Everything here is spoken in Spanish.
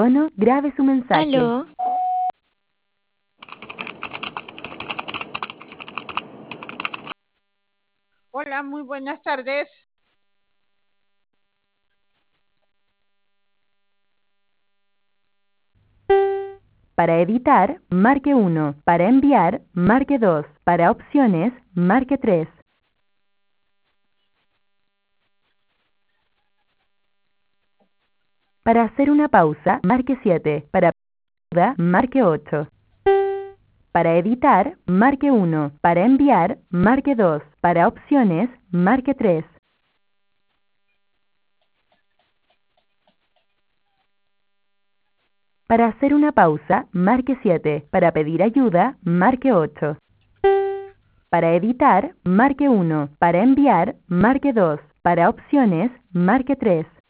tono, grabe su mensaje. Aló, Hola, muy buenas tardes. Para editar, marque 1. Para enviar, marque 2. Para opciones, marque 3. Para hacer una pausa, marque 7. Para ayuda, marque 8. Para editar, marque 1. Para enviar, marque 2. Para opciones, marque 3. Para hacer una pausa, marque 7. Para pedir ayuda, marque 8. Para editar, marque 1. Para enviar, marque 2. Para opciones, marque 3.